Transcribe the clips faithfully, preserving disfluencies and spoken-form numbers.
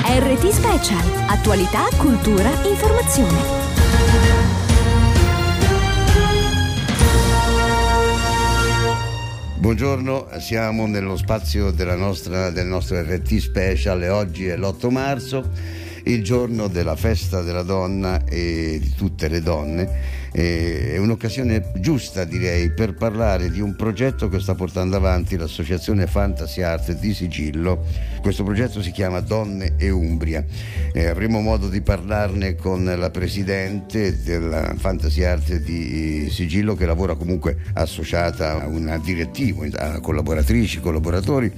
R T Special. Attualità, cultura, informazione. Buongiorno, siamo nello spazio della nostra, del nostro R T Special e oggi è l'otto marzo, il giorno della festa della donna e di tutte le donne. È un'occasione giusta, direi, per parlare di un progetto che sta portando avanti l'associazione Fantasy Art di Sigillo. Questo progetto si chiama Donne e Umbria. Eh, avremo modo di parlarne con la presidente della Fantasy Art di Sigillo, che lavora comunque associata a una direttiva, a collaboratrici, collaboratori.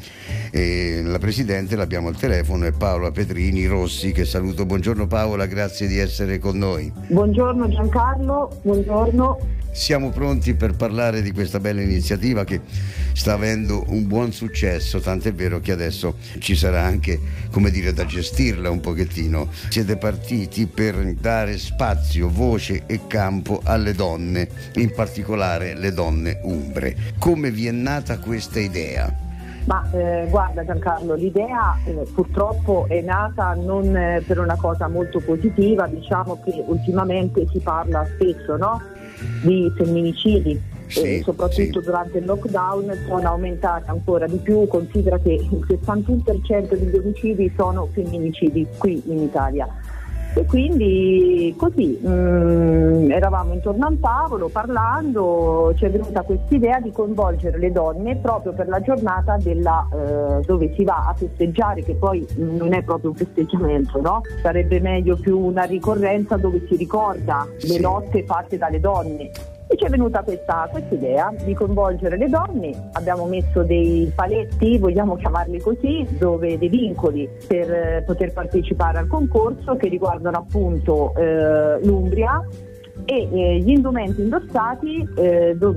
E la presidente, l'abbiamo al telefono, è Paola Petrini Rossi, che saluto. Buongiorno Paola, grazie di essere con noi. Buongiorno Giancarlo, buongiorno. Siamo pronti per parlare di questa bella iniziativa che sta avendo un buon successo, tant'è vero che adesso ci sarà anche, come dire, da gestirla un pochettino. Siete partiti per dare spazio, voce e campo alle donne, in particolare le donne umbre. Come vi è nata questa idea? Ma eh, guarda Giancarlo, l'idea eh, purtroppo è nata non eh, per una cosa molto positiva. Diciamo che ultimamente si parla spesso, no? di femminicidi, sì, eh, soprattutto sì. Durante il lockdown sono aumentate ancora di più. Considera che il sessantuno per cento degli omicidi sono femminicidi qui in Italia. E quindi così mh, eravamo intorno a un tavolo parlando, ci è venuta questa idea di coinvolgere le donne proprio per la giornata della, eh, dove si va a festeggiare, che poi non è proprio un festeggiamento, no? Sarebbe meglio più una ricorrenza dove si ricorda le sì. lotte fatte dalle donne. E ci è venuta questa, questa idea di coinvolgere le donne. Abbiamo messo dei paletti, vogliamo chiamarli così, dove dei vincoli per eh, poter partecipare al concorso, che riguardano appunto eh, l'Umbria e eh, gli indumenti indossati. Eh, do,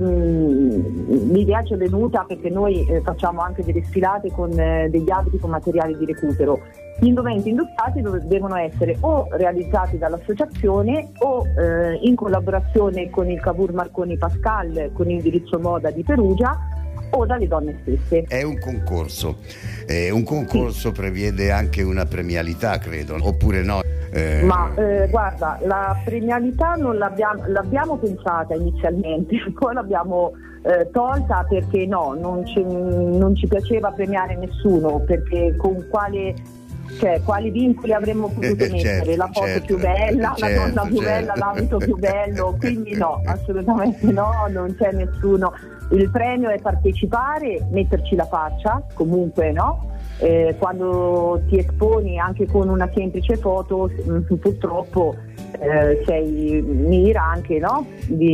mh, l'idea ci è venuta perché noi eh, facciamo anche delle sfilate con eh, degli abiti con materiali di recupero. Gli indumenti indossati devono essere o realizzati dall'associazione o eh, in collaborazione con il Cavour Marconi Pascal, con indirizzo moda di Perugia, o dalle donne stesse. È un concorso, eh, un concorso sì. Prevede anche una premialità, credo, oppure no? Eh... Ma eh, guarda, la premialità non l'abbiamo, l'abbiamo pensata inizialmente, poi l'abbiamo eh, tolta perché no, non ci, non ci piaceva premiare nessuno, perché con quale... Cioè, quali vincoli avremmo potuto mettere? certo, la foto certo, più bella, certo, la donna più certo. bella, l'abito più bello, quindi no, assolutamente no, non c'è nessuno. Il premio è partecipare, metterci la faccia, comunque no? Eh, quando ti esponi anche con una semplice foto, purtroppo eh, sei mira anche, no?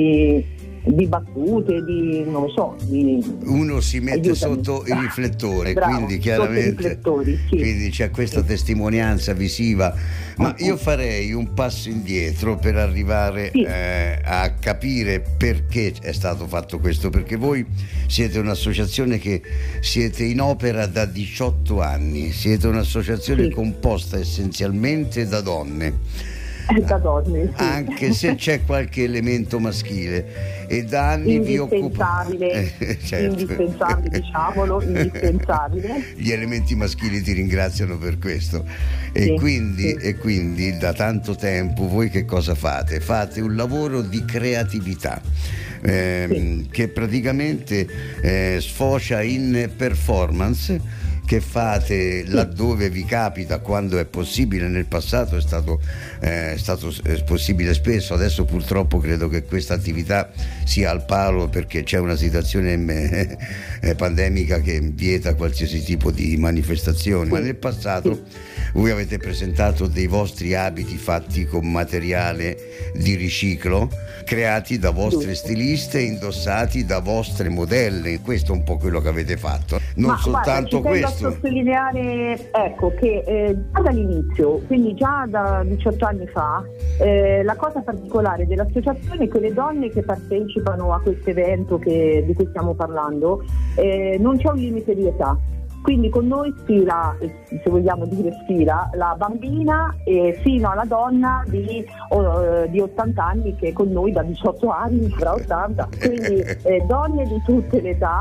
Di di battute, di non lo so, di... uno si mette Aiutami. sotto il riflettore. Bravo, quindi chiaramente sì. Quindi c'è questa sì. testimonianza visiva, ma uh-huh. io farei un passo indietro per arrivare sì. eh, a capire perché è stato fatto questo, perché voi siete un'associazione che siete in opera da diciotto anni, siete un'associazione sì. composta essenzialmente da donne. Da donne, sì. Anche se c'è qualche elemento maschile, e da anni vi occupate eh, certo. indispensabile, diciamolo, indispensabile. Gli elementi maschili ti ringraziano per questo. E, sì, quindi, sì. e quindi da tanto tempo voi che cosa fate? Fate un lavoro di creatività ehm, sì. che praticamente eh, sfocia in performance che fate laddove vi capita, quando è possibile. Nel passato è stato, eh, è stato possibile spesso, adesso purtroppo credo che questa attività sia al palo perché c'è una situazione eh, pandemica che vieta qualsiasi tipo di manifestazione, ma nel passato voi avete presentato dei vostri abiti fatti con materiale di riciclo, creati da vostre stiliste, indossati da vostre modelle. Questo è un po' quello che avete fatto, non Ma soltanto guarda, questo. Posso sottolineare, ecco, che eh, già dall'inizio, quindi già da diciotto anni fa, eh, la cosa particolare dell'associazione è che le donne che partecipano a questo evento che, di cui stiamo parlando, eh, non c'è un limite di età. Quindi con noi sfila, se vogliamo dire sfila, la bambina e fino alla donna di, oh, di ottanta anni, che con noi da diciotto anni avrà ottanta. Quindi eh, donne di tutte le età.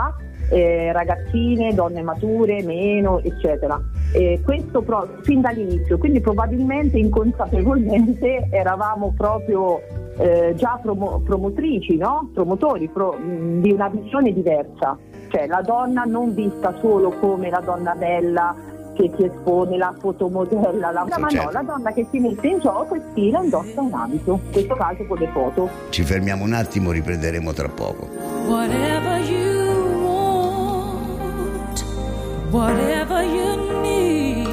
eh, ragazzine, donne mature, meno, eccetera. Eh, questo pro- fin dall'inizio, quindi probabilmente inconsapevolmente eravamo proprio eh, già promo- promotrici, no? Promotori pro- mh, di una visione diversa, cioè la donna non vista solo come la donna bella che si espone, la fotomodella, la... Sì, ma certo. no, la donna che si mette in gioco e stila, indossa un abito, in questo caso con le foto. Ci fermiamo un attimo, riprenderemo tra poco. Whatever you want, whatever you need,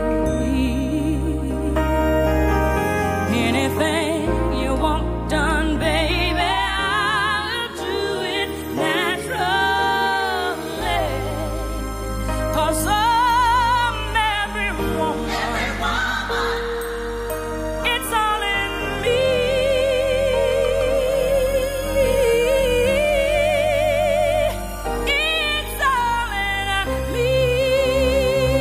anything you want done, baby, I'll do it naturally. 'Cause I'm every woman, every woman, it's all in me. It's all in me.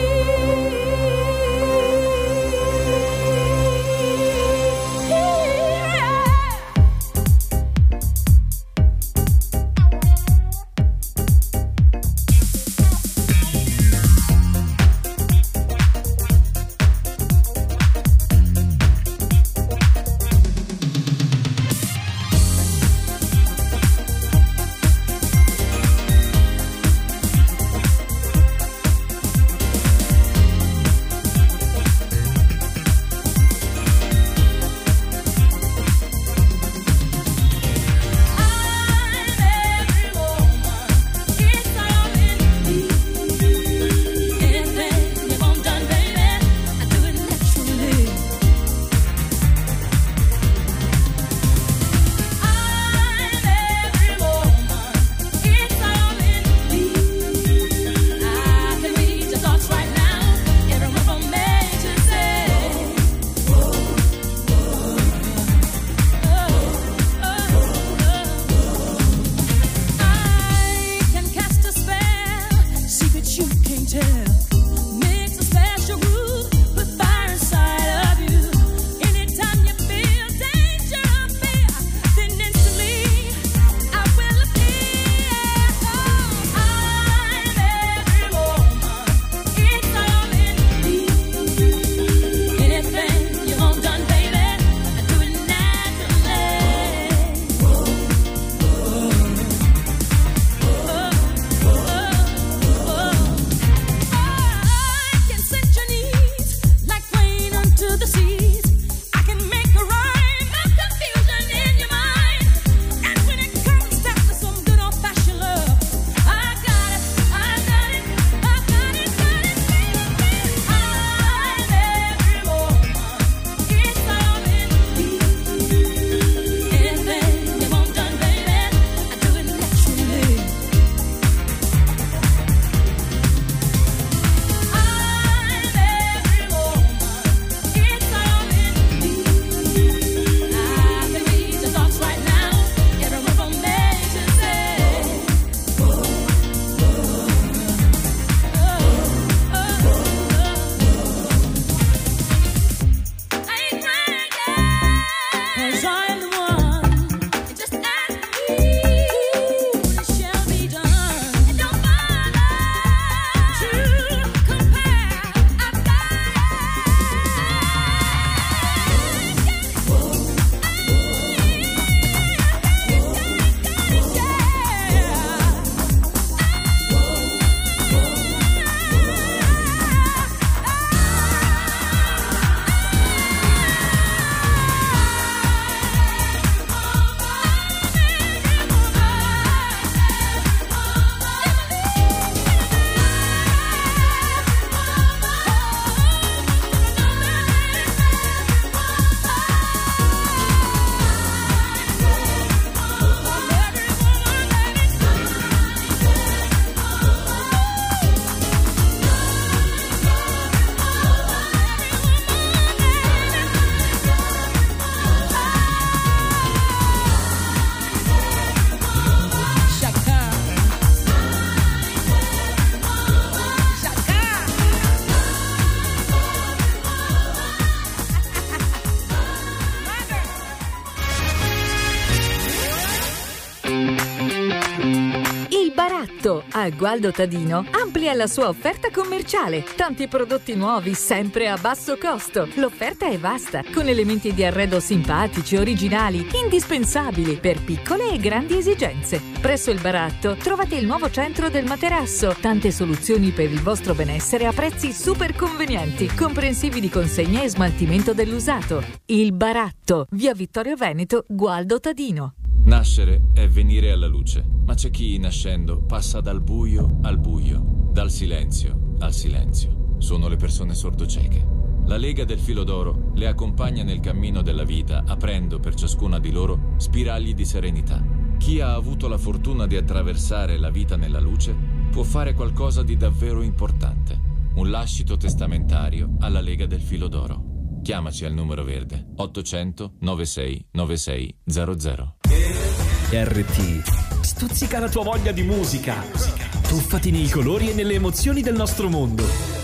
Baratto a Gualdo Tadino amplia la sua offerta commerciale. Tanti prodotti nuovi sempre a basso costo. L'offerta è vasta, con elementi di arredo simpatici, originali, indispensabili per piccole e grandi esigenze. Presso il Baratto trovate il nuovo centro del materasso. Tante soluzioni per il vostro benessere a prezzi super convenienti, comprensivi di consegna e smaltimento dell'usato. Il Baratto, via Vittorio Veneto, Gualdo Tadino. Nascere è venire alla luce, ma c'è chi nascendo passa dal buio al buio, dal silenzio al silenzio. Sono le persone sordocieche. La Lega del Filo d'Oro le accompagna nel cammino della vita, aprendo per ciascuna di loro spiragli di serenità. Chi ha avuto la fortuna di attraversare la vita nella luce può fare qualcosa di davvero importante. Un lascito testamentario alla Lega del Filo d'Oro. Chiamaci al numero verde ottocento novantasei novantasei zero zero. R T stuzzica la tua voglia di musica. Tuffati nei colori e nelle emozioni del nostro mondo.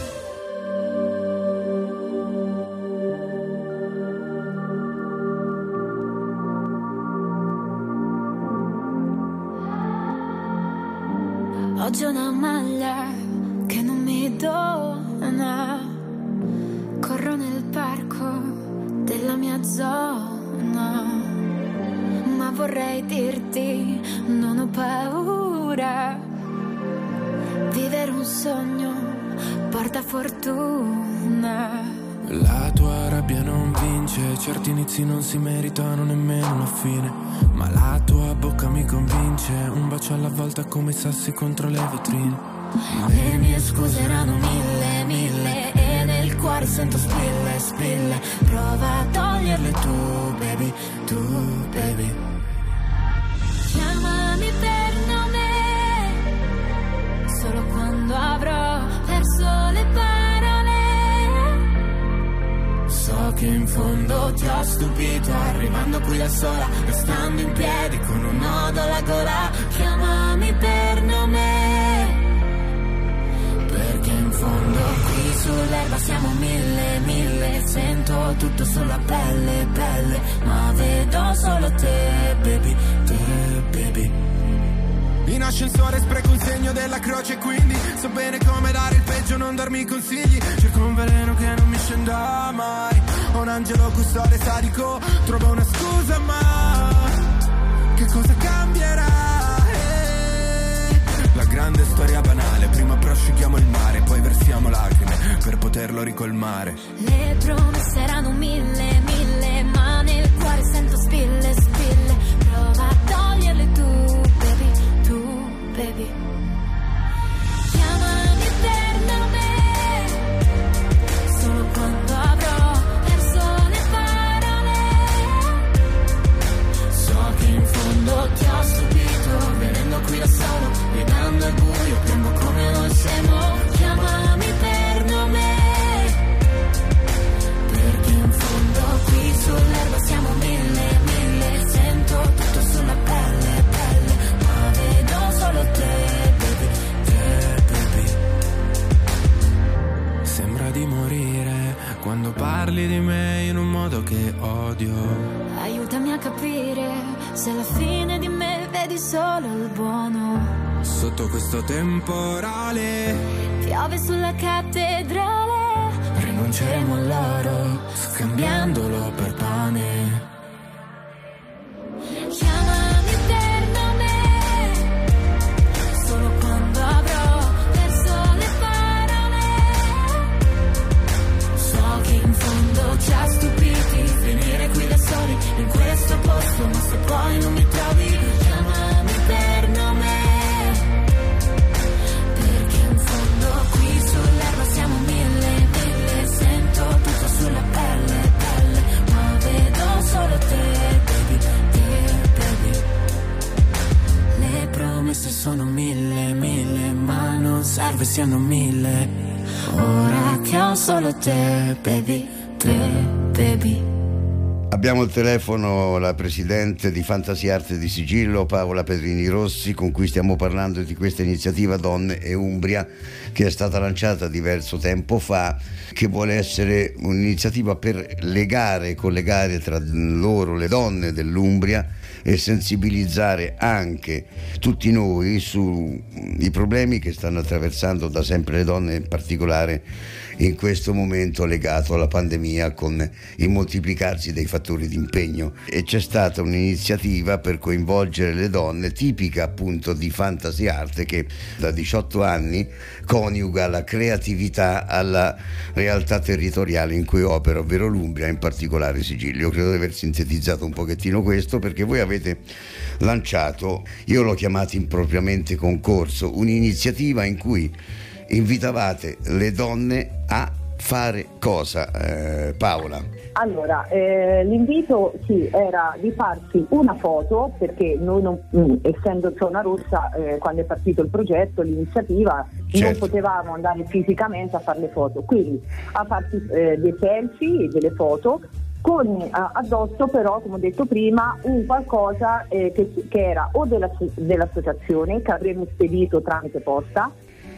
Oggi ho una maglia che non mi dona. Corro nel parco della mia zona, ma vorrei dirti non ho paura. Vivere un sogno porta fortuna. La tua rabbia non vince, certi inizi non si meritano nemmeno una fine, ma la tua bocca mi convince, un bacio alla volta come i sassi contro le vetrine. Le mie scuse erano mille, mille, e nel cuore sento spille, spille. Prova a toglierle tu, baby, tu, baby. Chiamami per nome, solo quando avrò perso le parole. So che in fondo ti ho stupito, arrivando qui da sola, restando in piedi con un nodo alla gola. Chiamami per nome, perché in fondo qui sull'erba siamo mille, mille. Sento tutto sulla pelle, pelle, ma vedo solo te, baby, te, baby. In ascensore spreco un segno della croce, quindi so bene come dare il peggio, non darmi consigli. Cerco un veleno che non mi scenda mai, un angelo custode sadico, trovo una scusa, ma che cosa cambierà? La grande storia banale, prima prosciughiamo il mare, poi versiamo lacrime per poterlo ricolmare. Le promesse erano mille, mille, ma nel cuore sento spille, spille. Prova a toglierle tu, baby, tu, baby. Chiamami per nome, solo quando avrò perso le parole. So che in fondo ti ho stupito, venendo qui da solo, guidando il buio, piombo come noi siamo. Chiamami per nome, perché in fondo qui sull'erba siamo mille, mille. Sento tutto sulla pelle, pelle, ma vedo solo te, baby, te, baby. Sembra di morire quando parli di me in un modo che odio. Aiutami a capire se alla fine di me vedi solo il buono. Sotto questo temporale piove sulla cattedrale, rinunceremo all'oro scambiandolo per pane. Chiamami per nome, solo quando avrò perso le parole. So che in fondo ci ha stupiti venire qui da soli in questo posto, ma se poi non mi trovi, chiamami per nome, perché in fondo qui sull'erba siamo mille, mille. Sento tutto sulla pelle, pelle, ma vedo solo te, baby, te, baby. Le promesse sono mille, mille, ma non serve siano mille. Ora che ho solo te, baby, te, baby. Abbiamo al telefono la presidente di Fantasiarte di Sigillo, Paola Pedrini Rossi, con cui stiamo parlando di questa iniziativa Donne e Umbria, che è stata lanciata diverso tempo fa, che vuole essere un'iniziativa per legare e collegare tra loro le donne dell'Umbria e sensibilizzare anche tutti noi sui problemi che stanno attraversando da sempre le donne, in particolare in questo momento legato alla pandemia, con il moltiplicarsi dei fattori di impegno. E c'è stata un'iniziativa per coinvolgere le donne, tipica appunto di Fantasy Art, che da diciotto anni coniuga la creatività alla realtà territoriale in cui opera, ovvero l'Umbria, in particolare Sicilia. Io credo di aver sintetizzato un pochettino questo, perché voi avete lanciato, io l'ho chiamato impropriamente concorso, un'iniziativa in cui invitavate le donne a fare cosa, eh, Paola? Allora, eh, l'invito sì, era di farsi una foto, perché noi non, mh, essendo Zona Rossa, eh, quando è partito il progetto, l'iniziativa, certo, non potevamo andare fisicamente a fare le foto, quindi a farsi eh, dei selfie e delle foto con eh, addosso però, come ho detto prima, un qualcosa eh, che, che era o della, dell'associazione, che avremmo spedito tramite posta,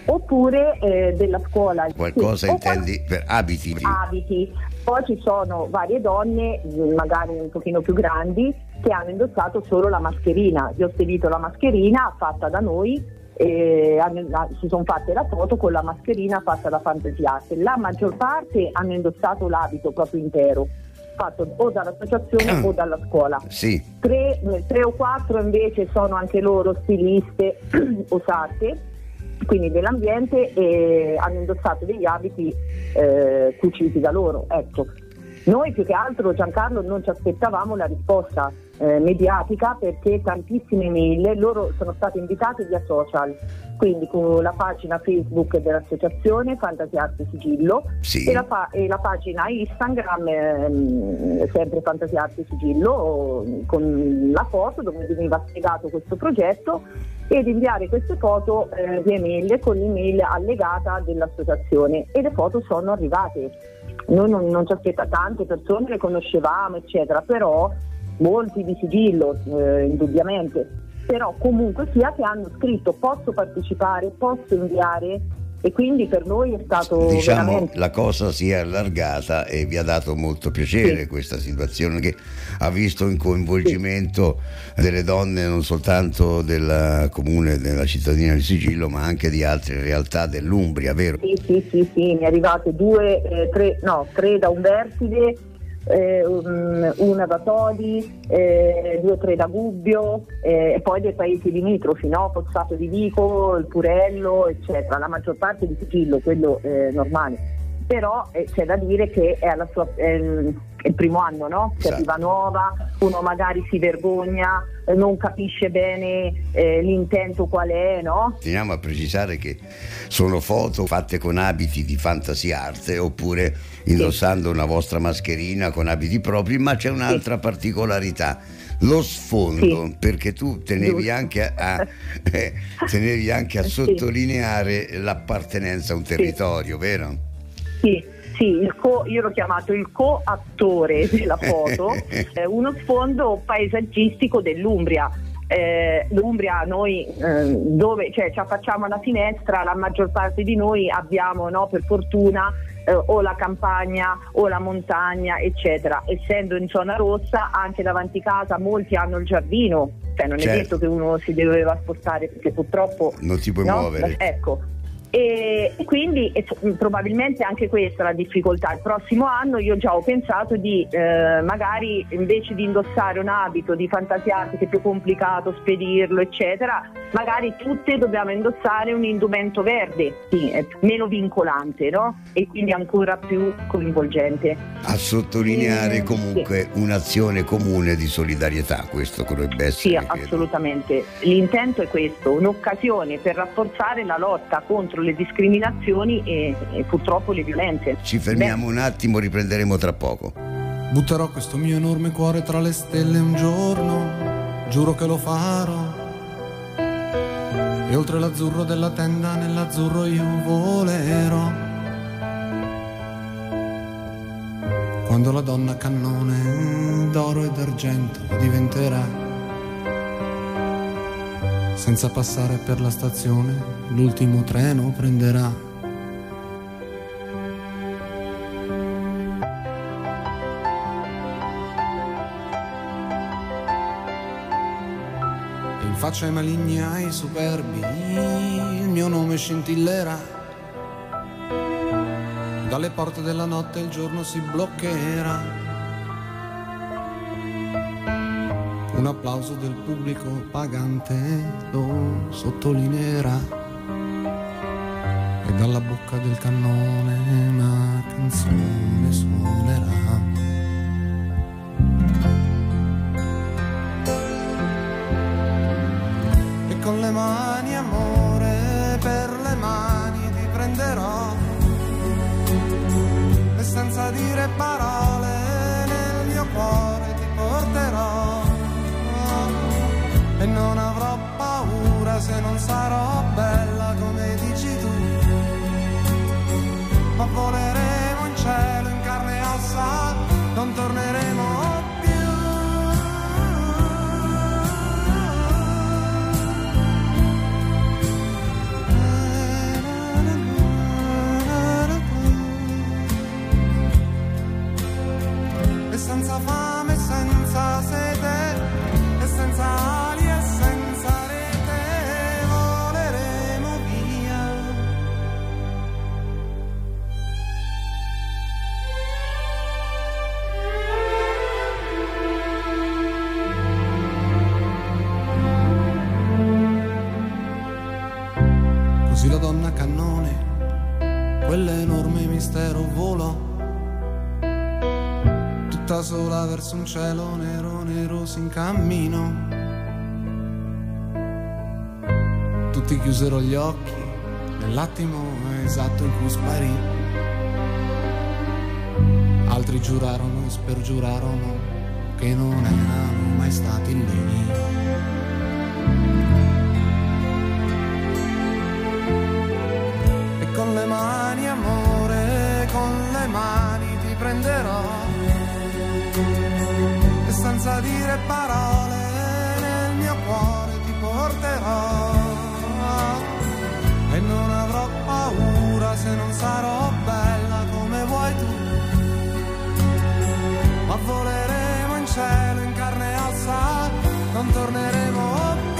oppure eh, della scuola. Qualcosa sì, intendi per abiti? Abiti. Poi ci sono varie donne, magari un pochino più grandi, che hanno indossato solo la mascherina. Io ho spedito la mascherina fatta da noi, e hanno, si sono fatte la foto con la mascherina fatta da Fantasy Art. La maggior parte hanno indossato l'abito proprio intero, fatto o dall'associazione o dalla scuola. Sì. Tre, tre o quattro invece sono anche loro stiliste o sarte, quindi dell'ambiente, e hanno indossato degli abiti eh, cuciti da loro. Ecco, noi più che altro, Giancarlo, non ci aspettavamo la risposta eh, mediatica, perché tantissime mail, loro sono stati invitati via social, quindi con la pagina Facebook dell'associazione Fantasy Art Sigillo, sì, e, la pa- e la pagina Instagram ehm, sempre Fantasy Art Sigillo, con la foto dove veniva spiegato questo progetto, ed inviare queste foto eh, via email con l'email allegata dell'associazione, e le foto sono arrivate. Noi non, non ci aspettavamo, tante persone le conoscevamo eccetera, però molti di sigillo eh, indubbiamente, però comunque sia che hanno scritto posso partecipare, posso inviare, e quindi per noi è stato, diciamo, veramente... la cosa si è allargata e vi ha dato molto piacere, sì, questa situazione che ha visto un coinvolgimento, sì, delle donne non soltanto del comune, della cittadina di Sigillo, ma anche di altre realtà dell'Umbria, vero? Sì, sì, sì, sì, mi è arrivate due, eh, tre, no, tre da Umbertide, eh, um, una da Todi, eh, due o tre da Gubbio, eh, e poi dei paesi limitrofi, no? Pozzato di Vico, il Purello, eccetera. La maggior parte di Sigillo, quello eh, normale. Però eh, c'è da dire che è, alla sua, è, il, è il primo anno, no? Che arriva nuova, uno magari si vergogna, eh, non capisce bene eh, l'intento qual è, no? Teniamo a precisare che sono foto fatte con abiti di Fantasy Art, oppure indossando, sì, una vostra mascherina con abiti propri, ma c'è un'altra, sì, particolarità. Lo sfondo, sì, perché tu tenevi anche a, eh, tenevi anche a sottolineare l'appartenenza a un territorio, sì, vero? Sì, sì, il co, io l'ho chiamato il co-attore della foto, eh, uno sfondo paesaggistico dell'Umbria. Eh, L'Umbria noi eh, dove, cioè, ci affacciamo alla finestra, la maggior parte di noi abbiamo, no, per fortuna, eh, o la campagna o la montagna eccetera. Essendo in zona rossa, anche davanti casa molti hanno il giardino, cioè non, certo, è detto che uno si doveva spostare, perché purtroppo non ti puoi, no, muovere, ecco. E quindi e, probabilmente anche questa è la difficoltà. Il prossimo anno io già ho pensato di eh, magari, invece di indossare un abito di Fantasy Art, che è più complicato spedirlo eccetera, magari tutte dobbiamo indossare un indumento verde, sì, è meno vincolante, no? E quindi ancora più coinvolgente. A sottolineare, e, comunque, sì, un'azione comune di solidarietà, questo dovrebbe essere. Sì, assolutamente. L'intento è questo, un'occasione per rafforzare la lotta contro le discriminazioni e, e purtroppo le violenze. Ci fermiamo Beh. un attimo, riprenderemo tra poco. Butterò questo mio enorme cuore tra le stelle un giorno, giuro che lo farò, e oltre l'azzurro della tenda nell'azzurro io volerò. Quando la donna cannone d'oro e d'argento diventerà, senza passare per la stazione, l'ultimo treno prenderà. faccia ai maligni, ai superbi, il mio nome scintillerà. Dalle porte della notte il giorno si bloccherà. Un applauso del pubblico pagante lo sottolineerà. E dalla bocca del cannone una canzone suonerà. E con le mani, amore, per le mani ti prenderò. E senza dire parole nel mio cuore ti porterò. E non avrò paura se non sarò bella come dici tu. Ma voleremo in cielo in carne e ossa, non torneremo più. E senza fame, senza sete, e senza ali e senza rete voleremo via. Così la donna cannone, quell'enorme mistero volò, tutta sola verso un cielo nero, nero sin cammino. Tutti chiusero gli occhi nell'attimo esatto in cui sparì. Altri giurarono e spergiurarono che non erano mai stati lì. E con le mani, amore, con le mani ti prenderò. E senza dire parole nel mio cuore ti porterò. E non avrò paura se non sarò bella come vuoi tu. Ma voleremo in cielo in carne e ossa, non torneremo più.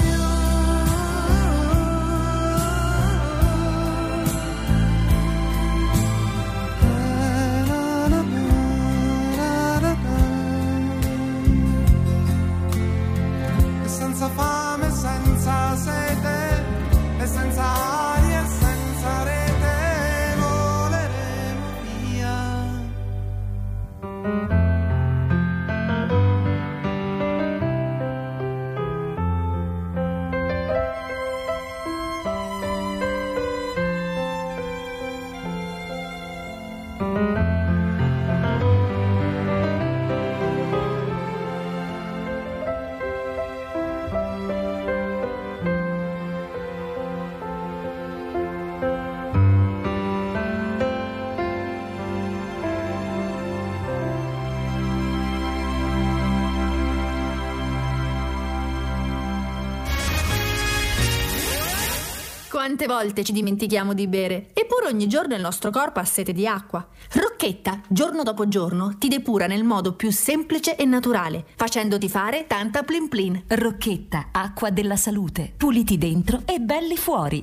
Senza fame, senza sete, e senza ali e senza rete voleremo via. Quante volte ci dimentichiamo di bere, eppure ogni giorno il nostro corpo ha sete di acqua. Rocchetta, giorno dopo giorno, ti depura nel modo più semplice e naturale, facendoti fare tanta plin plin. Rocchetta, acqua della salute. Puliti dentro e belli fuori.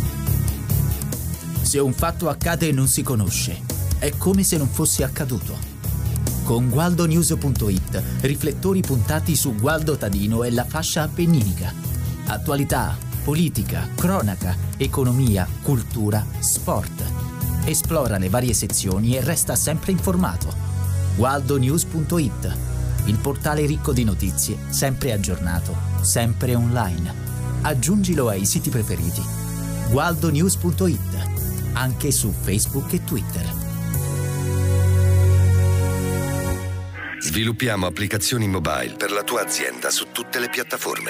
Se un fatto accade e non si conosce, è come se non fosse accaduto. Con Gualdo News punto it, riflettori puntati su Gualdo Tadino e la fascia appenninica. Attualità, politica, cronaca, economia, cultura, sport. Esplora le varie sezioni e resta sempre informato. Gualdo News punto it, il portale ricco di notizie, sempre aggiornato, sempre online. Aggiungilo ai siti preferiti. Gualdo News punto it, anche su Facebook e Twitter. Sviluppiamo applicazioni mobile per la tua azienda su tutte le piattaforme.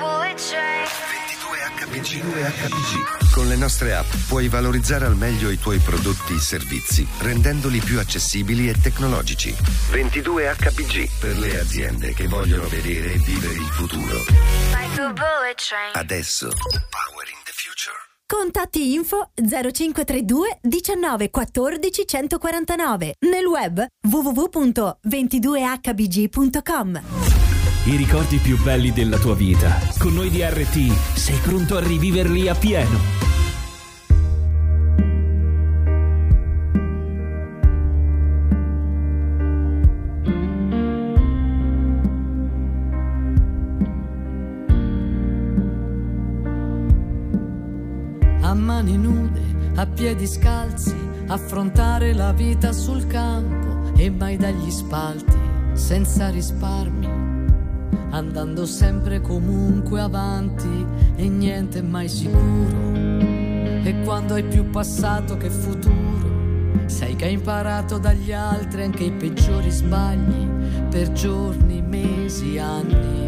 ventidue acca pi gi. Con le nostre app puoi valorizzare al meglio i tuoi prodotti e servizi, rendendoli più accessibili e tecnologici. ventidue acca pi gi per le aziende che vogliono vedere e vivere il futuro. Adesso. Powering the future. Contatti info zero cinque tre due diciannove quattordici centoquarantanove. Nel web w w w punto ventidue acca b g punto com. i ricordi più belli della tua vita. Con noi di R T sei pronto a riviverli a pieno. A mani nude, a piedi scalzi, affrontare la vita sul campo e mai dagli spalti, senza risparmi, andando sempre comunque avanti e niente mai sicuro. E quando hai più passato che futuro, sai che hai imparato dagli altri anche i peggiori sbagli, per giorni, mesi, anni.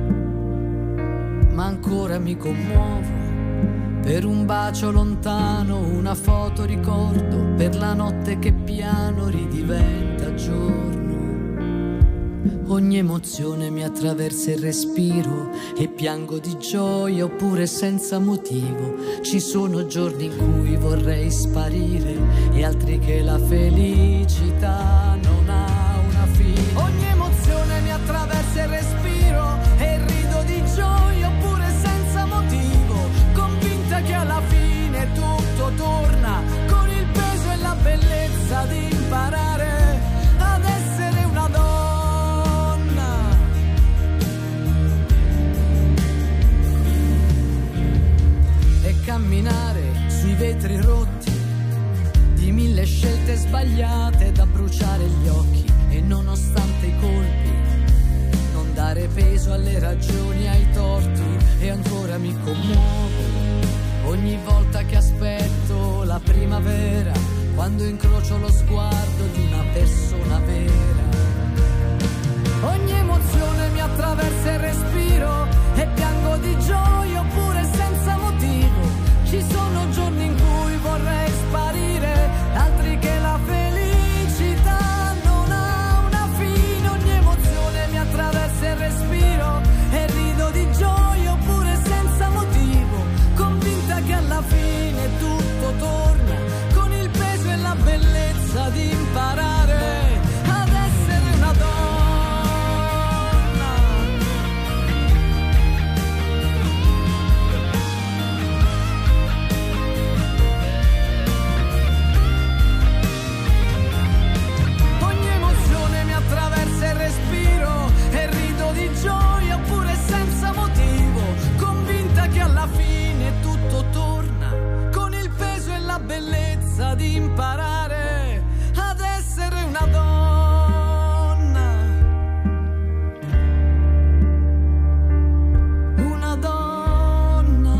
Ma ancora mi commuovo per un bacio lontano, una foto ricordo, per la notte che piano ridiventa giorno. Ogni emozione mi attraversa il respiro e piango di gioia oppure senza motivo. Ci sono giorni in cui vorrei sparire e altri che la felicità non ha una fine. Ogni emozione mi attraversa il respiro e rido di gioia oppure senza motivo, convinta che alla fine tutto torna, con il peso e la bellezza di imparare ad essere una donna. E camminare sui vetri rotti di mille scelte sbagliate da bruciare gli occhi, e nonostante i colpi non dare peso alle ragioni, ai torti. E ancora mi commuovo ogni volta che aspetto la primavera, quando incrocio lo sguardo di una persona vera. Ogni emozione mi attraversa il respiro e piango di gioia oppure senza motivo. Ci sono giorni in cui vorrei sparire, altri che la felicità non ha una fine. Ogni emozione mi attraversa il respiro e rido di gioia oppure senza motivo, convinta che alla fine tutto torna, con il peso e la bellezza di imparare ad essere una donna. Ogni emozione mi attraversa il respiro e rido di gioia oppure senza motivo, convinta che alla fine tutto torna, con il peso e la bellezza di imparare ad essere una donna. Una donna.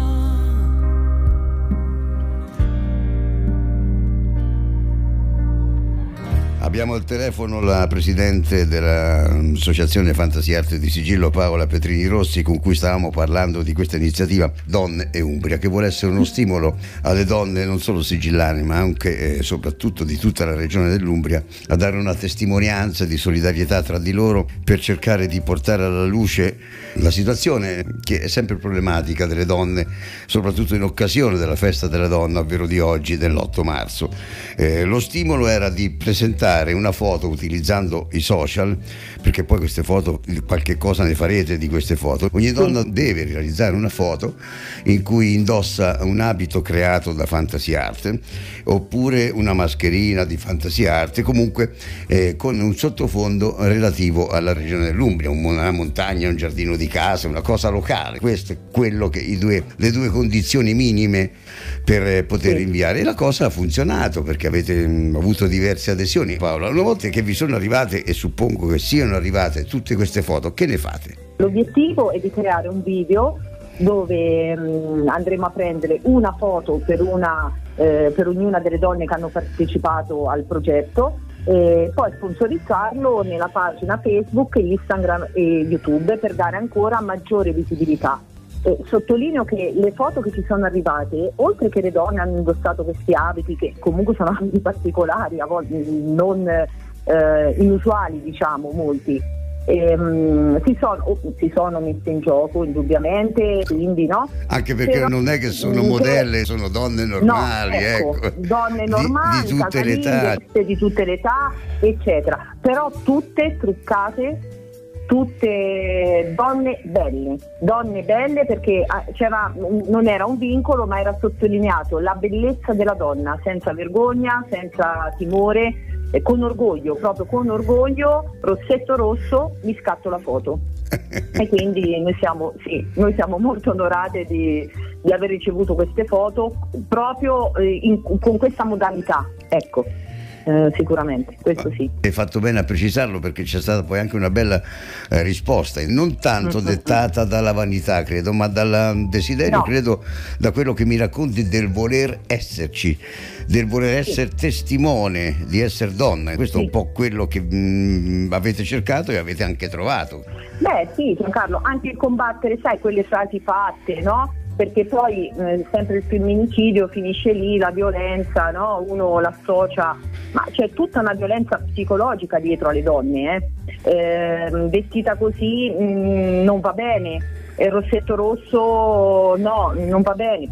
Abbiamo al telefono la presidente dell'Associazione Fantasy Art di Sigillo, Paola Petrini Rossi, con cui stavamo parlando di questa iniziativa Donne e Umbria, che vuole essere uno stimolo alle donne non solo sigillane ma anche e soprattutto di tutta la regione dell'Umbria a dare una testimonianza di solidarietà tra di loro, per cercare di portare alla luce la situazione che è sempre problematica delle donne, soprattutto in occasione della festa della donna, ovvero di oggi, dell'otto marzo. Eh, lo stimolo era di presentare una foto utilizzando i social, perché poi queste foto, qualche cosa ne farete di queste foto. Ogni donna deve realizzare una foto in cui indossa un abito creato da Fantasy Art oppure una mascherina di Fantasy Art, comunque eh, con un sottofondo relativo alla regione dell'Umbria, una montagna, un giardino di casa, una cosa locale. Questo è quello che i due, le due condizioni minime per eh, poter sì. inviare. E la cosa ha funzionato, perché avete mh, avuto diverse adesioni. Paola, una volta che vi sono arrivate, e suppongo che siano arrivate tutte queste foto, che ne fate? L'obiettivo è di creare un video dove mh, andremo a prendere una foto per, una, eh, per ognuna delle donne che hanno partecipato al progetto, e poi sponsorizzarlo nella pagina Facebook, Instagram e YouTube per dare ancora maggiore visibilità. E sottolineo che le foto che ci sono arrivate, oltre che le donne hanno indossato questi abiti che comunque sono abiti particolari, a volte non eh, inusuali, diciamo, molti, ehm, si, sono, oh, si sono messe in gioco indubbiamente, quindi no? Anche perché però, non è che sono modelle, sono donne normali, no, ecco, ecco. donne normali, di, di tutte le età, di tutte le età, eccetera, però tutte truccate tutte donne belle, donne belle perché c'era, non era un vincolo ma era sottolineato la bellezza della donna, senza vergogna, senza timore, eh, con orgoglio, proprio con orgoglio, rossetto rosso, mi scatto la foto. E quindi noi siamo, sì, noi siamo molto onorate di, di aver ricevuto queste foto proprio eh, in, con questa modalità, ecco. Eh, sicuramente, questo sì. Hai fatto bene a precisarlo perché c'è stata poi anche una bella eh, risposta, non tanto dettata dalla vanità, credo, ma dal desiderio, no. credo, da quello che mi racconti del voler esserci, del voler essere sì. testimone di essere donna. Questo sì. è un po' quello che mh, avete cercato e avete anche trovato. Beh sì, Giancarlo, anche combattere, sai, quelle frasi fatte, no? Perché poi eh, sempre il femminicidio finisce lì, la violenza, no? Uno l'associa, ma c'è tutta una violenza psicologica dietro alle donne, eh? Eh, vestita così mh, non va bene, il rossetto rosso no, non va bene,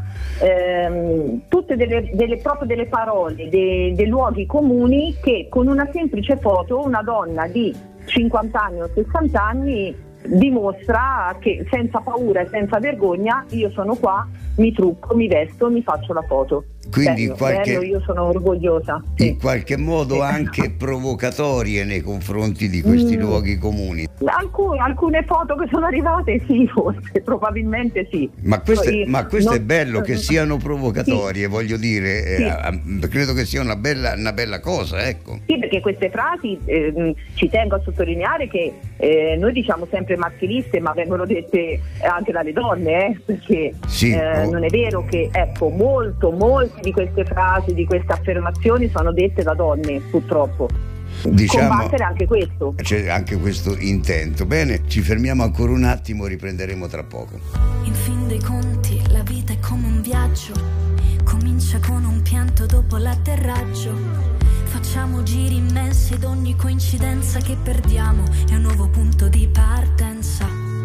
eh, tutte delle, delle, proprio delle parole, dei, dei luoghi comuni che con una semplice foto una donna di cinquanta anni o sessanta anni dimostra che senza paura e senza vergogna io sono qua, mi trucco, mi vesto, mi faccio la foto. Quindi bello, qualche, bello, io sono orgogliosa. In sì. qualche modo sì. anche provocatorie nei confronti di questi mm. luoghi comuni. Alcune, alcune foto che sono arrivate sì, forse, probabilmente sì. Ma questo, Poi, ma questo non... è bello che siano provocatorie, sì. voglio dire, sì. eh, credo che sia una bella, una bella cosa, ecco. Sì, perché queste frasi eh, ci tengo a sottolineare che eh, noi diciamo sempre maschiliste, ma vengono dette anche dalle donne, eh, perché sì, eh, oh. non è vero che, ecco, molto, molte di queste frasi, di queste affermazioni sono dette da donne, purtroppo. Diciamo, combattere anche questo. C'è anche questo intento. Bene, ci fermiamo ancora un attimo, riprenderemo tra poco. In fin dei conti la vita è come un viaggio, comincia con un pianto dopo l'atterraggio. Facciamo giri immensi ed ogni coincidenza che perdiamo è un nuovo punto di partenza.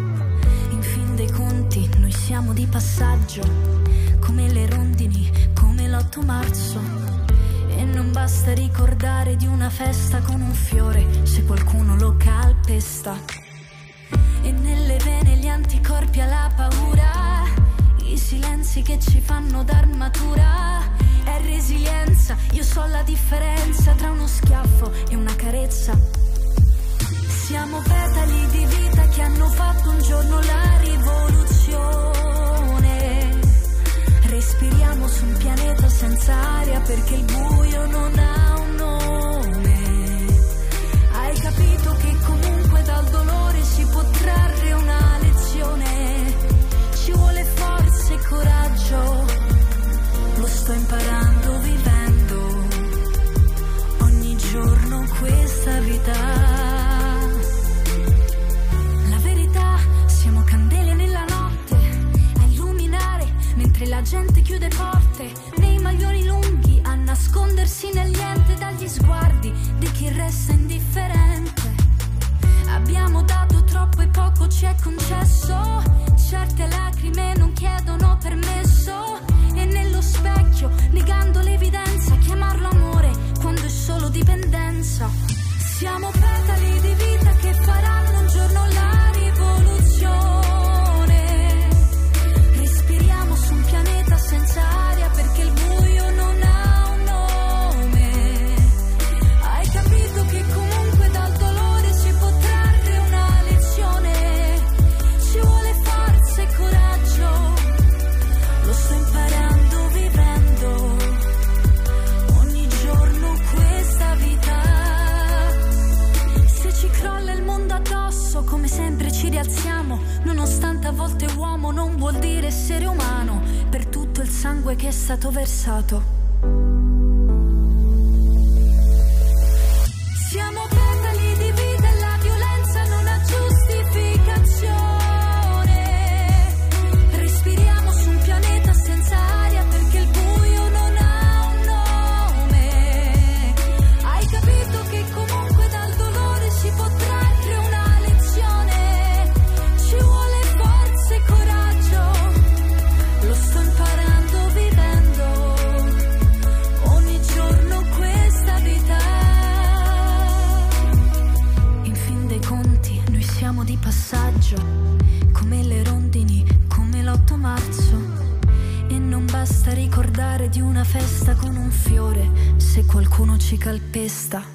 In fin dei conti noi siamo di passaggio, come le rondini, come l'otto marzo. E non basta ricordare di una festa con un fiore se qualcuno lo calpesta. E nelle vene gli anticorpi alla paura, i silenzi che ci fanno d'armatura. È resilienza, io so la differenza tra uno schiaffo e una carezza. Siamo petali di vita che hanno fatto un giorno la rivoluzione. Respiriamo su un pianeta senza aria perché il buio non ha un nome. Hai capito che comunque dal dolore si può trarre una lezione. Ci vuole forza e coraggio, lo sto imparando vivendo ogni giorno questa vita. La verità, siamo candele nella notte a illuminare mentre la gente chiude porte, nei maglioni lunghi a nascondersi nel niente dagli sguardi di chi resta indifferente. Abbiamo dato troppo e poco ci è concesso, certe lacrime non chiedono permesso. E nello specchio, negando l'evidenza, chiamarlo amore quando è solo dipendenza. Siamo petali di vita che faranno un giorno la rivoluzione. Respiriamo su un pianeta senza aria perché il buio non ha un nome. Hai capito che comunque dal dolore si può trarre una lezione. Ci vuole forza e coraggio, lo sto imparando vivendo ogni giorno questa vita. Se ci crolla il mondo addosso, come sempre ci rialziamo, nonostante a volte uomo non vuol dire essere umano, per tutto il sangue che è stato versato. Siamo petali di vita e la violenza non ha giustificazione. Respiriamo su un pianeta senza aria perché il buio non ha un nome. Hai capito che comunque dal dolore si può trarre una lezione. Ci vuole forza e coraggio, lo sto imparando vivendo di una festa con un fiore, se qualcuno ci calpesta.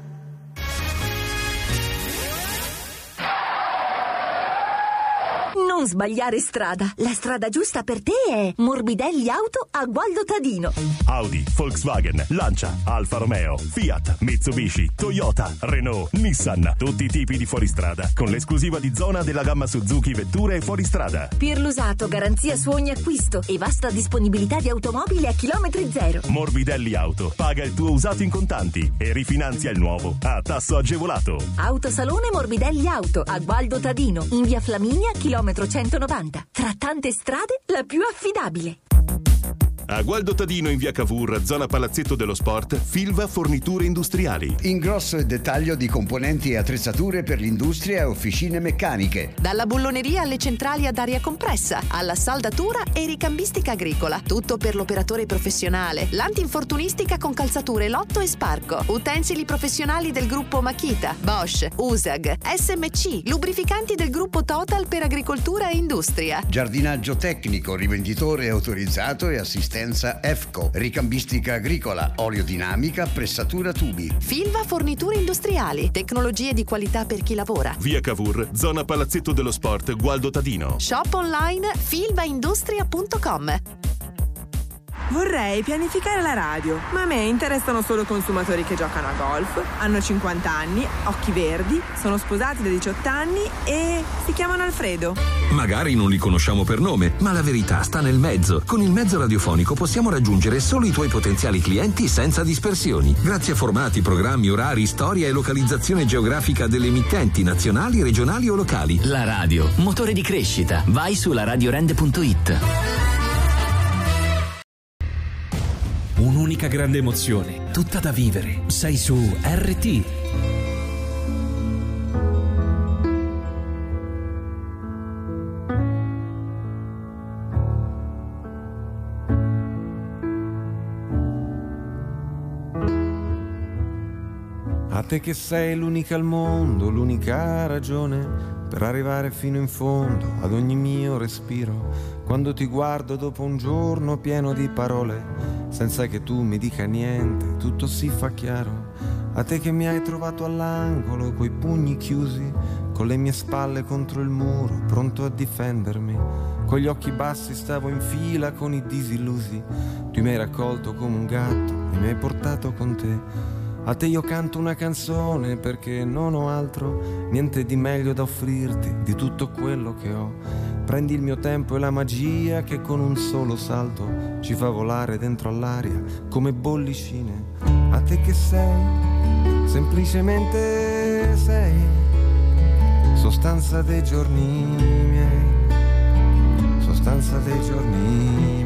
Non sbagliare strada. La strada giusta per te è Morbidelli Auto a Gualdo Tadino. Audi, Volkswagen, Lancia, Alfa Romeo, Fiat, Mitsubishi, Toyota, Renault, Nissan. Tutti i tipi di fuoristrada con l'esclusiva di zona della gamma Suzuki Vetture e fuoristrada. Per l'usato, garanzia su ogni acquisto e vasta disponibilità di automobili a chilometri zero. Morbidelli Auto. Paga il tuo usato in contanti e rifinanzia il nuovo a tasso agevolato. Autosalone Morbidelli Auto a Gualdo Tadino, in via Flaminia, chilometro centonovanta. Tra tante strade, la più affidabile. A Gualdo Tadino in via Cavour, zona Palazzetto dello Sport, Filva Forniture Industriali. Ingrosso e dettaglio di componenti e attrezzature per l'industria e officine meccaniche. Dalla bulloneria alle centrali ad aria compressa, alla saldatura e ricambistica agricola. Tutto per l'operatore professionale. L'antinfortunistica con calzature Lotto e Sparco. Utensili professionali del gruppo Makita, Bosch, U S A G, S M C. Lubrificanti del gruppo Total per agricoltura e industria. Giardinaggio tecnico, rivenditore autorizzato e assistenza E F C O, ricambistica agricola, oleodinamica, pressatura tubi. Filva Forniture Industriali, tecnologie di qualità per chi lavora. Via Cavour, zona Palazzetto dello Sport, Gualdo Tadino. Shop online filvaindustria punto com. Vorrei pianificare la radio, ma a me interessano solo consumatori che giocano a golf, hanno cinquanta anni, occhi verdi, sono sposati da diciotto anni e si chiamano Alfredo. Magari non li conosciamo per nome, ma la verità sta nel mezzo. Con il mezzo radiofonico possiamo raggiungere solo i tuoi potenziali clienti senza dispersioni. Grazie a formati, programmi, orari, storia e localizzazione geografica delle emittenti nazionali, regionali o locali. La radio, motore di crescita. Vai su la radio rende punto it. Un'unica grande emozione, tutta da vivere. Sei su R T. A te che sei l'unica al mondo, l'unica ragione per arrivare fino in fondo ad ogni mio respiro. Quando ti guardo dopo un giorno pieno di parole, senza che tu mi dica niente, tutto si fa chiaro. A te che mi hai trovato all'angolo, coi pugni chiusi, con le mie spalle contro il muro, pronto a difendermi. Con gli occhi bassi stavo in fila con i disillusi. Tu mi hai raccolto come un gatto e mi hai portato con te. A te io canto una canzone perché non ho altro, niente di meglio da offrirti di tutto quello che ho. Prendi il mio tempo e la magia che con un solo salto ci fa volare dentro all'aria come bollicine. A te che sei, semplicemente sei, sostanza dei giorni miei, sostanza dei giorni miei.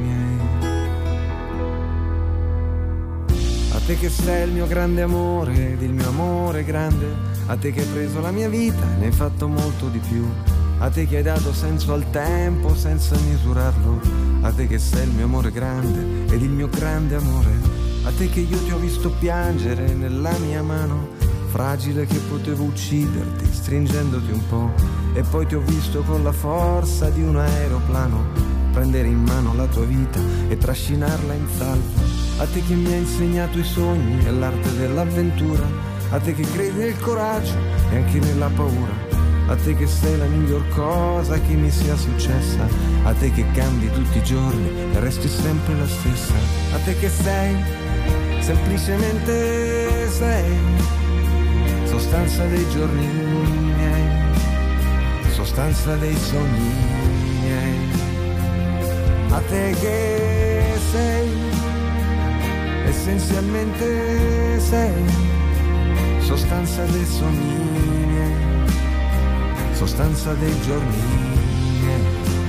A te che sei il mio grande amore ed il mio amore grande, a te che hai preso la mia vita e ne hai fatto molto di più, a te che hai dato senso al tempo senza misurarlo, a te che sei il mio amore grande ed il mio grande amore, a te che io ti ho visto piangere nella mia mano, fragile che potevo ucciderti stringendoti un po', e poi ti ho visto con la forza di un aeroplano prendere in mano la tua vita e trascinarla in salvo. A te che mi hai insegnato i sogni e l'arte dell'avventura, a te che credi nel coraggio e anche nella paura, a te che sei la miglior cosa che mi sia successa, a te che cambi tutti i giorni e resti sempre la stessa, a te che sei, semplicemente sei, sostanza dei giorni miei, sostanza dei sogni miei, a te che sei, essenzialmente sei, sostanza dei sogni miei, sostanza dei giorni miei.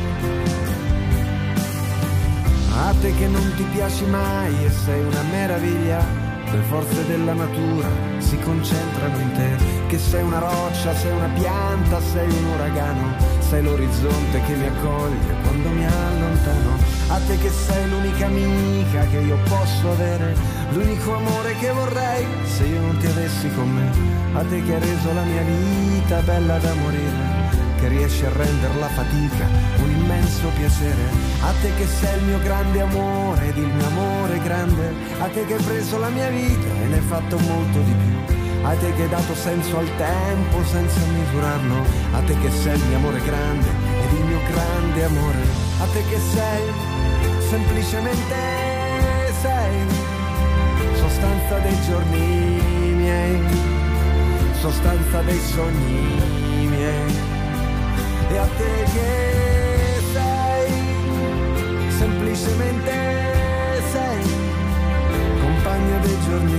A te che non ti piaci mai e sei una meraviglia, le forze della natura si concentrano in te, che sei una roccia, sei una pianta, sei un uragano, sei l'orizzonte che mi accoglie quando mi allontano. A te che sei l'unica amica che io posso avere, l'unico amore che vorrei se io non ti avessi con me. A te che hai reso la mia vita bella da morire, che riesci a rendere la fatica un immenso piacere. A te che sei il mio grande amore ed il mio amore grande, a te che hai preso la mia vita e ne hai fatto molto di più, a te che hai dato senso al tempo senza misurarlo, a te che sei il mio amore grande ed il mio grande amore, a te che sei semplicemente sei sostanza dei giorni miei, sostanza dei sogni miei, e a te che sei semplicemente sei compagna dei giorni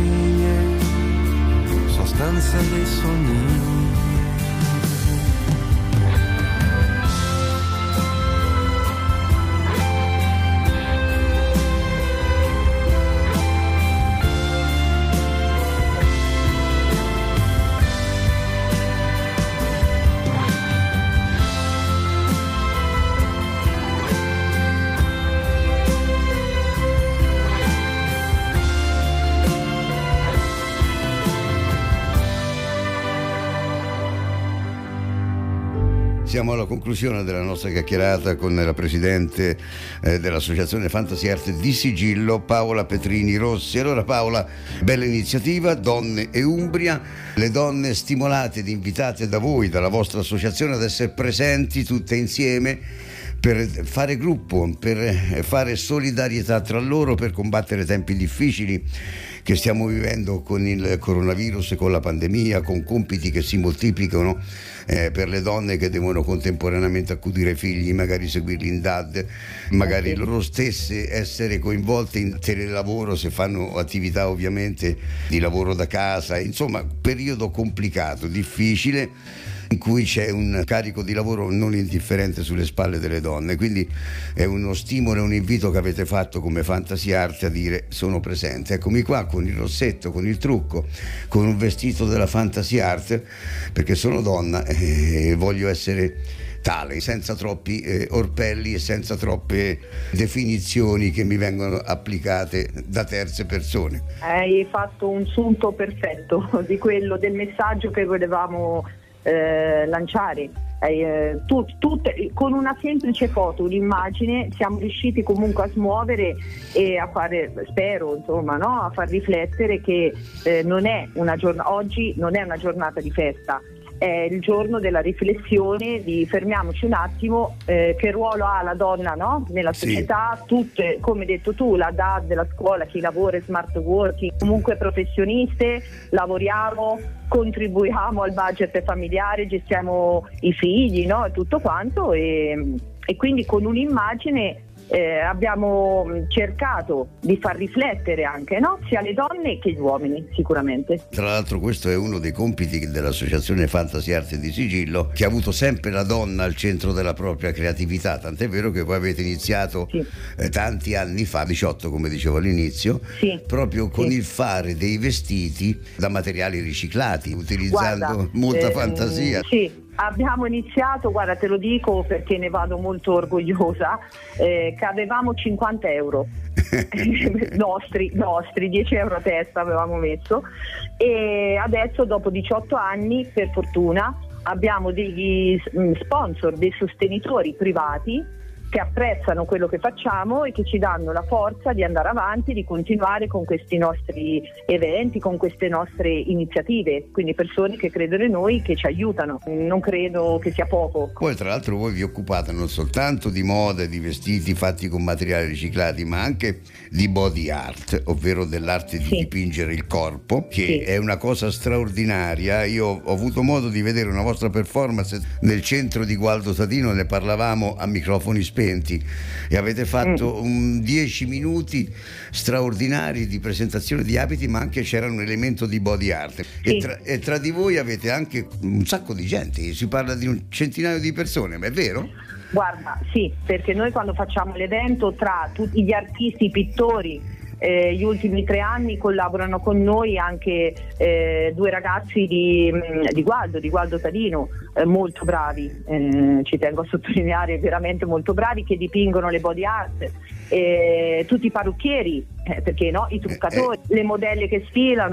miei, sostanza dei sogni. Siamo alla conclusione della nostra chiacchierata con la presidente eh, dell'associazione Fantasy Art di Sigillo, Paola Petrini Rossi. Allora Paola, bella iniziativa, Donne e Umbria, le donne stimolate ed invitate da voi, dalla vostra associazione, ad essere presenti tutte insieme per fare gruppo, per fare solidarietà tra loro, per combattere tempi difficili che stiamo vivendo con il coronavirus, con la pandemia, con compiti che si moltiplicano eh, per le donne che devono contemporaneamente accudire i figli, magari seguirli in D A D, magari loro stesse essere coinvolte in telelavoro se fanno attività ovviamente di lavoro da casa, insomma periodo complicato, difficile, in cui c'è un carico di lavoro non indifferente sulle spalle delle donne, quindi è uno stimolo e un invito che avete fatto come Fantasy Art a dire sono presente, eccomi qua con il rossetto, con il trucco, con un vestito della Fantasy Art, perché sono donna e voglio essere tale, senza troppi eh, orpelli e senza troppe definizioni che mi vengono applicate da terze persone. Hai fatto un sunto perfetto di quello, del messaggio che volevamo Eh, lanciare eh, tu, tutte, con una semplice foto, un'immagine siamo riusciti comunque a smuovere e a fare, spero insomma, no? A far riflettere che eh, non è una giornata, oggi non è una giornata di festa, è il giorno della riflessione, di fermiamoci un attimo, eh, che ruolo ha la donna, no? Nella società, sì. Tutte, come hai detto tu, la D A D della scuola, chi lavora in smart working, comunque professioniste, lavoriamo, contribuiamo al budget familiare, gestiamo i figli, no? E tutto quanto, e, e quindi con un'immagine Eh, abbiamo cercato di far riflettere anche, no? Sia le donne che gli uomini, sicuramente. Tra l'altro questo è uno dei compiti dell'associazione Fantasy Art di Sigillo, che ha avuto sempre la donna al centro della propria creatività, tant'è vero che voi avete iniziato sì. eh, tanti anni fa, diciotto come dicevo all'inizio, sì. proprio con sì. il fare dei vestiti da materiali riciclati, utilizzando Guarda, molta ehm, fantasia. Sì. Abbiamo iniziato, guarda te lo dico perché ne vado molto orgogliosa, eh, che avevamo cinquanta euro nostri, nostri, dieci euro a testa avevamo messo, e adesso dopo diciotto anni per fortuna abbiamo degli sponsor, dei sostenitori privati che apprezzano quello che facciamo e che ci danno la forza di andare avanti, di continuare con questi nostri eventi, con queste nostre iniziative, quindi persone che credono in noi, che ci aiutano, non credo che sia poco. Poi tra l'altro voi vi occupate non soltanto di moda, di vestiti fatti con materiali riciclati, ma anche di body art, ovvero dell'arte di sì. dipingere il corpo, che sì. è una cosa straordinaria. Io ho avuto modo di vedere una vostra performance nel centro di Gualdo Tadino, ne parlavamo a microfoni spenti, e avete fatto mm. un dieci minuti straordinari di presentazione di abiti, ma anche c'era un elemento di body art sì. e, tra, e tra di voi avete anche un sacco di gente, si parla di un centinaio di persone, ma è vero? Guarda, sì, perché noi quando facciamo l'evento, tra tutti gli artisti, i pittori, Eh, gli ultimi tre anni collaborano con noi anche eh, due ragazzi di, di Gualdo, di Gualdo Tadino, eh, molto bravi, eh, ci tengo a sottolineare, veramente molto bravi, che dipingono le body art, eh, tutti i parrucchieri, eh, perché no, i truccatori, eh, eh. le modelle che sfilano,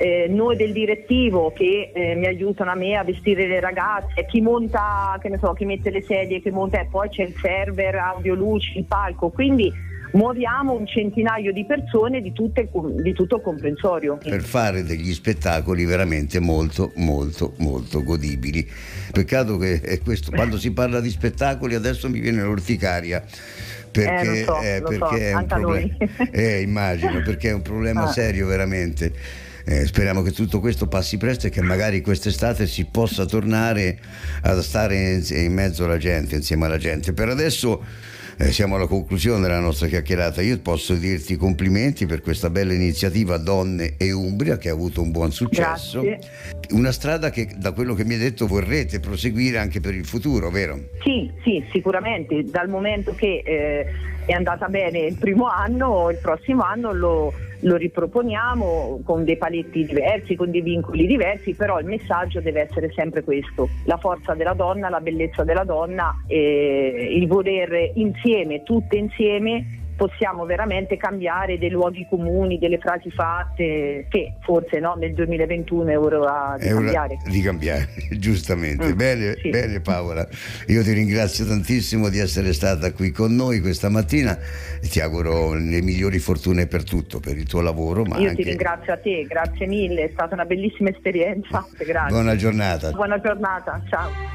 eh, noi del direttivo che eh, mi aiutano a me a vestire le ragazze, chi monta, che ne so, chi mette le sedie, chi monta, e poi c'è il server, audio, luci, il palco, quindi muoviamo un centinaio di persone di, tutte, di tutto il comprensorio. Per fare degli spettacoli veramente molto, molto, molto godibili. Peccato che è questo, quando si parla di spettacoli adesso mi viene l'orticaria. Perché, eh, lo so, eh, lo perché so, è un problema. Eh, immagino, perché è un problema ah. serio veramente. Eh, speriamo che tutto questo passi presto e che magari quest'estate si possa tornare a stare in, in mezzo alla gente, insieme alla gente. Per adesso Eh, siamo alla conclusione della nostra chiacchierata. Io posso dirti complimenti per questa bella iniziativa Donne e Umbria che ha avuto un buon successo. Grazie. Una strada che, da quello che mi hai detto, vorrete proseguire anche per il futuro, vero? Sì, sì, sicuramente. Dal momento che eh, è andata bene il primo anno, il prossimo anno lo, lo riproponiamo con dei paletti diversi, con dei vincoli diversi, però il messaggio deve essere sempre questo: la forza della donna, la bellezza della donna, e il voler insieme, tutte insieme, possiamo veramente cambiare dei luoghi comuni, delle frasi fatte che forse no, nel duemilaventuno è ora di è cambiare. Ora di cambiare, giustamente. Mm, bene, sì. bene Paola, io ti ringrazio tantissimo di essere stata qui con noi questa mattina e ti auguro le migliori fortune per tutto, per il tuo lavoro. Ma io anche... ti ringrazio a te, grazie mille, è stata una bellissima esperienza. Grazie. Buona giornata. Buona giornata, ciao.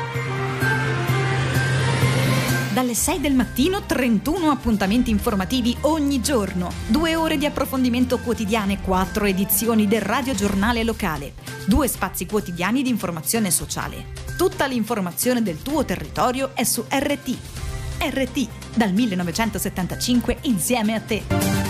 Dalle sei del mattino trentuno appuntamenti informativi ogni giorno, due ore di approfondimento quotidiane, quattro edizioni del radiogiornale locale, due spazi quotidiani di informazione sociale. Tutta l'informazione del tuo territorio è su R T. R T, dal millenovecentosettantacinque insieme a te.